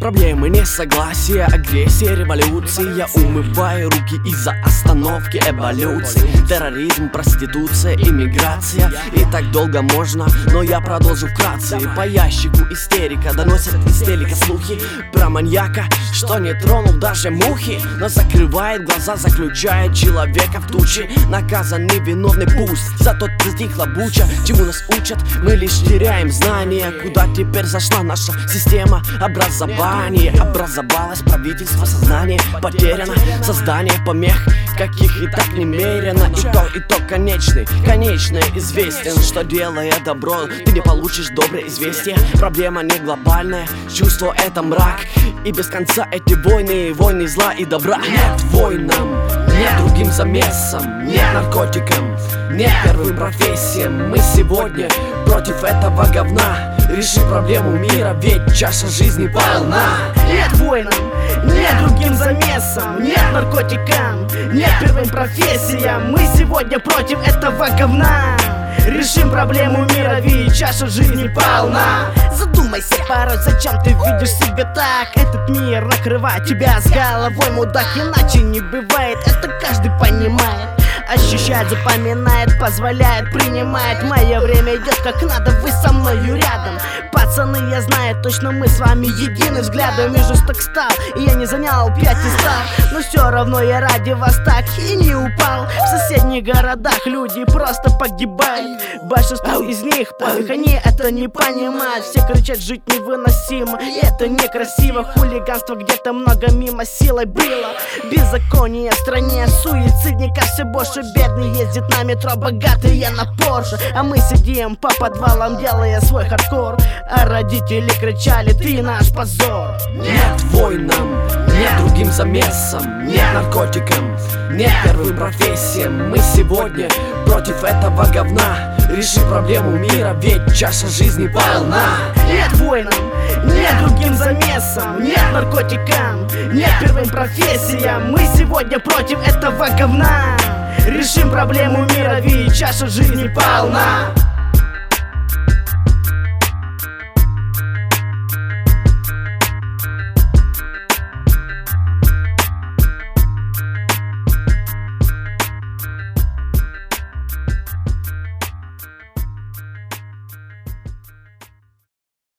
Проблемы, несогласия, агрессия, революция. Умываю руки из-за остановки эволюции. Терроризм, проституция, иммиграция. И так долго можно, но я продолжу вкратце. По ящику истерика доносят из телека слухи про маньяка, что не тронул даже мухи, но закрывает глаза, заключает человека в тучи. Наказанный виновный пусть, зато затихла буча. Чему нас учат, мы лишь теряем знания. Куда теперь зашла наша система образования? Образовалось правительство, сознание потеряно, создание помех, каких и так немерено. Итог конечный, конечное известен, что делая добро, ты не получишь доброе известие. Проблема не глобальная, чувство это мрак, и без конца эти войны, войны зла и добра. Нет войнам, нет другим замесам, нет наркотикам, нет первым профессиям. Мы сегодня против этого говна. Реши проблему мира, ведь чаша жизни полна. Нет войнам, нет другим замесам, нет наркотикам, нет первым профессиям. Мы сегодня против этого говна. Решим проблему мира, ведь чаша жизни полна. Задумайся порой, зачем ты видишь себя так? Этот мир накрывает тебя с головой, мудак, иначе не бывает. Это каждый понимает, ощущает, запоминает, позволяет, принимает. Мое время идет как надо, вы со мною рядом. Пацаны, я знаю, точно мы с вами едины взглядом. Вижу, так стал, и я не занял 5 из 100. Но все равно я ради вас так и не упал. В соседних городах люди просто погибают. Большинство из них пофиг, они это не понимают. Все кричат, жить невыносимо, и это некрасиво. Хулиганство где-то много мимо силой было. Беззаконие в стране, суицидников все больше. Бедный ездит на метро, богатые на Порше. А мы сидим по подвалам, делая свой хардкор. А родители кричали, ты наш позор. Нет войнам, нет другим замесам, нет наркотикам, нет первым профессиям. Мы сегодня против этого говна. Реши проблему мира, ведь чаша жизни полна. Нет войнам, нет другим замесам, нет наркотикам, нет первым профессиям. Мы сегодня против этого говна. Решим проблему мира, ведь чаша жизни полна.